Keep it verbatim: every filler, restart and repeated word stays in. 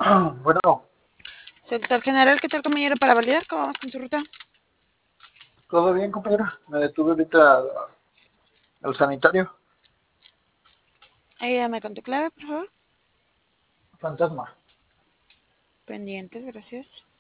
Bueno, Sector general, ¿qué tal, compañero? Para validar, ¿cómo vamos con su ruta? todo bien, compañera. Me detuve ahorita al, al sanitario. Ayúdame con tu clave, por favor. Fantasma. Pendientes, gracias.